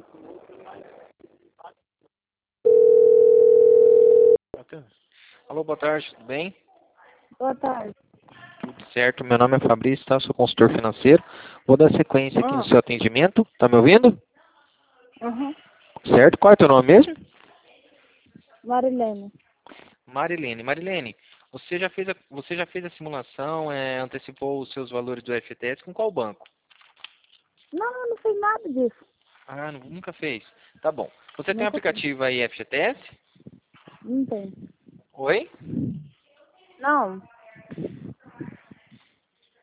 Alô, boa tarde, tudo bem? Boa tarde. Tudo certo, meu nome é Fabrício, tá? Sou consultor financeiro. Vou dar sequência aqui no seu atendimento. Tá me ouvindo? Uhum. Certo, qual é o teu nome mesmo? Marilene. Marilene. Marilene, você já fez a simulação, antecipou os seus valores do FGTS com qual banco? Não, eu não fiz nada disso. Ah, nunca fez. Tá bom. Você tem um Nunca fiz. aplicativo aí FGTS? Não tem. Oi? Não.